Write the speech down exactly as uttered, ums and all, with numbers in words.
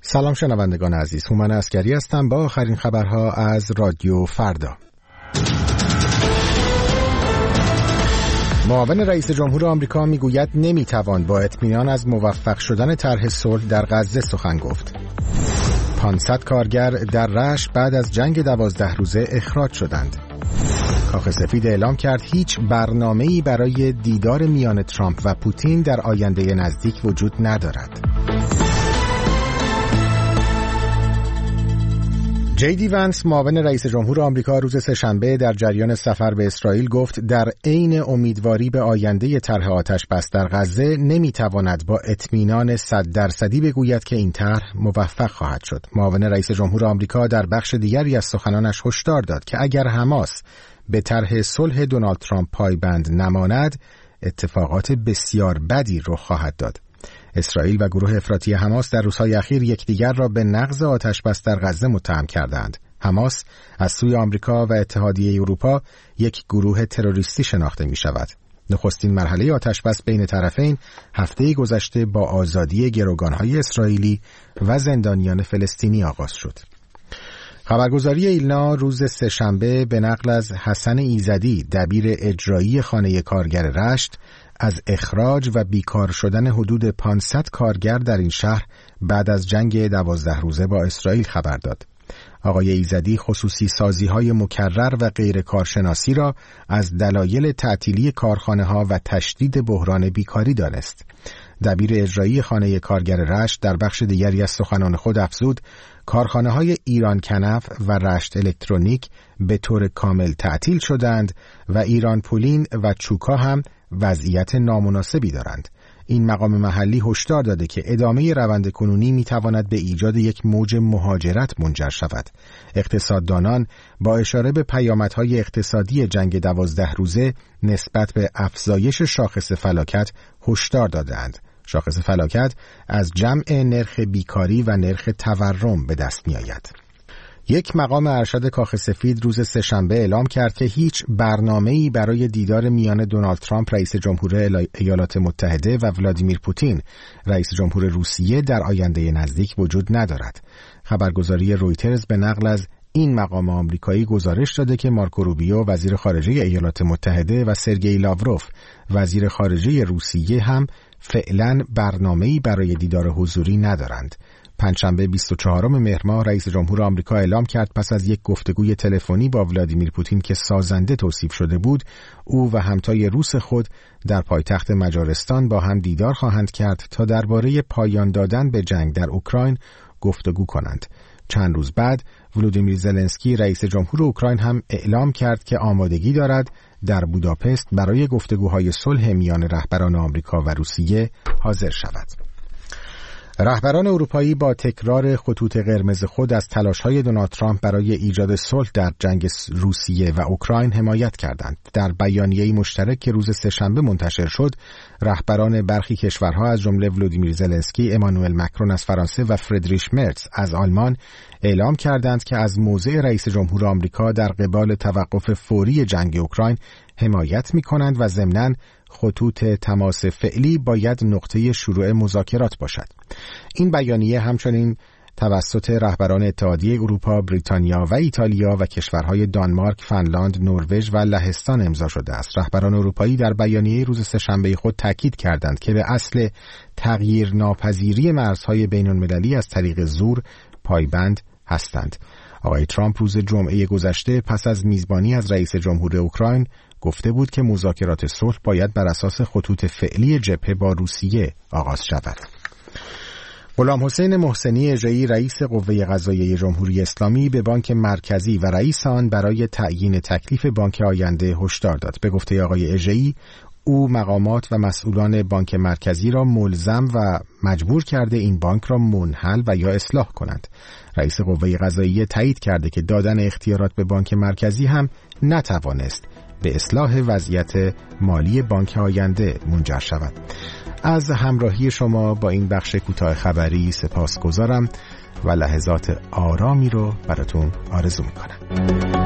سلام شنوندگان عزیز، هومن عسکری هستم با آخرین خبرها از رادیو فردا. معاون رئیس جمهور آمریکا میگوید نمیتوان با اطمینان از موفق شدن طرح صلح در غزه سخن گفت. پانصد کارگر در رشت بعد از جنگ دوازده روزه اخراج شدند. کاخ سفید اعلام کرد هیچ برنامه‌ای برای دیدار میان ترامپ و پوتین در آینده نزدیک وجود ندارد. جی دی ونس معاون رئیس جمهور آمریکا روز سه‌شنبه در جریان سفر به اسرائیل گفت در عین امیدواری به آینده طرح آتش بس در غزه نمیتواند با اطمینان صد درصدی بگوید که این طرح موفق خواهد شد. معاون رئیس جمهور آمریکا در بخش دیگری از سخنانش هشدار داد که اگر حماس به طرح صلح دونالد ترامپ پایبند نماند اتفاقات بسیار بدی رخ خواهد داد. اسرائیل و گروه افراطی حماس در روزهای اخیر یکدیگر را به نقض آتش‌بس در غزه متهم کردند. حماس از سوی آمریکا و اتحادیه اروپا یک گروه تروریستی شناخته می شود. نخستین مرحله آتش‌بس بین طرفین هفته گذشته با آزادی گروگان‌های اسرائیلی و زندانیان فلسطینی آغاز شد. خبرگزاری ایلنا روز سه‌شنبه به نقل از حسن ایزدی دبیر اجرایی خانه کارگر رشت از اخراج و بیکار شدن حدود پانصد کارگر در این شهر بعد از جنگ دوازده روزه با اسرائیل خبر داد. آقای ایزدی خصوصی سازی‌های مکرر و غیر کارشناسی را از دلایل تعطیلی کارخانه‌ها و تشدید بحران بیکاری دانست. دبیر اجرایی خانه کارگر رشت در بخش دیگری از سخنان خود افزود کارخانه‌های ایران کنف و رشت الکترونیک به طور کامل تعطیل شدند و ایران پولین و چوکا هم وضعیت نامناسبی دارند. این مقام محلی هشدار داده که ادامه روند کنونی میتواند به ایجاد یک موج مهاجرت منجر شود. اقتصاددانان با اشاره به پیامدهای اقتصادی جنگ دوازده روزه نسبت به افزایش شاخص فلاکت هشدار دادند. شاخص فلاکت از جمع نرخ بیکاری و نرخ تورم به دست می آید. یک مقام ارشد کاخ سفید روز سه‌شنبه اعلام کرد که هیچ برنامه‌ای برای دیدار میان دونالد ترامپ رئیس جمهور ایالات متحده و ولادیمیر پوتین رئیس جمهور روسیه در آینده نزدیک وجود ندارد. خبرگزاری رویترز به نقل از این مقام آمریکایی گزارش داده که مارکو روبیو وزیر خارجه ایالات متحده و سرگئی لاوروف وزیر خارجه روسیه هم فعلا برنامه‌ای برای دیدار حضوری ندارند. پنجشنبه بیست و چهارم مهر ماه رئیس جمهور آمریکا اعلام کرد پس از یک گفتگوی تلفنی با ولادیمیر پوتین که سازنده توصیف شده بود، او و همتای روس خود در پایتخت مجارستان با هم دیدار خواهند کرد تا درباره پایان دادن به جنگ در اوکراین گفتگو کنند. چند روز بعد ولودیمیر زلنسکی رئیس جمهور اوکراین هم اعلام کرد که آمادگی دارد در بوداپست برای گفتگوهای صلح میان رهبران آمریکا و روسیه حاضر شود. رهبران اروپایی با تکرار خطوط قرمز خود از تلاش‌های دونالد ترامپ برای ایجاد صلح در جنگ روسیه و اوکراین حمایت کردند. در بیانیه‌ای مشترک که روز سه‌شنبه منتشر شد، رهبران برخی کشورها از جمله ولودیمیر زلنسکی، امانوئل مکرون از فرانسه و فردریش مرتز از آلمان اعلام کردند که از موضع رئیس جمهور آمریکا در قبال توقف فوری جنگ اوکراین حمایت می‌کنند و ضمناً خطوط تماس فعلی باید نقطه شروع مذاکرات باشد. این بیانیه همچنین توسط رهبران اتحادیه اروپا، بریتانیا و ایتالیا و کشورهای دانمارک، فنلاند، نروژ و لهستان امضا شده است. رهبران اروپایی در بیانیه روز سه‌شنبه خود تاکید کردند که به اصل تغییر ناپذیری مرزهای بین‌المللی از طریق زور پایبند هستند. آقای ترامپ روز جمعه گذشته پس از میزبانی از رئیس جمهور اوکراین گفته بود که مذاکرات صلح باید بر اساس خطوط فعلی جبهه با روسیه آغاز شود. غلام حسین محسنی اژه‌ای رئیس قوه قضاییه جمهوری اسلامی به بانک مرکزی و رئیس آن برای تعیین تکلیف بانک آینده هشدار داد. به گفته آقای اژه‌ای او مقامات و مسئولان بانک مرکزی را ملزم و مجبور کرده این بانک را منحل و یا اصلاح کنند. رئیس قوه قضاییه تایید کرده که دادن اختیارات به بانک مرکزی هم نتوانست به اصلاح وضعیت مالی بانک آینده منجر شود. از همراهی شما با این بخش کوتاه خبری سپاسگزارم و لحظات آرامی رو براتون آرزو میکنم.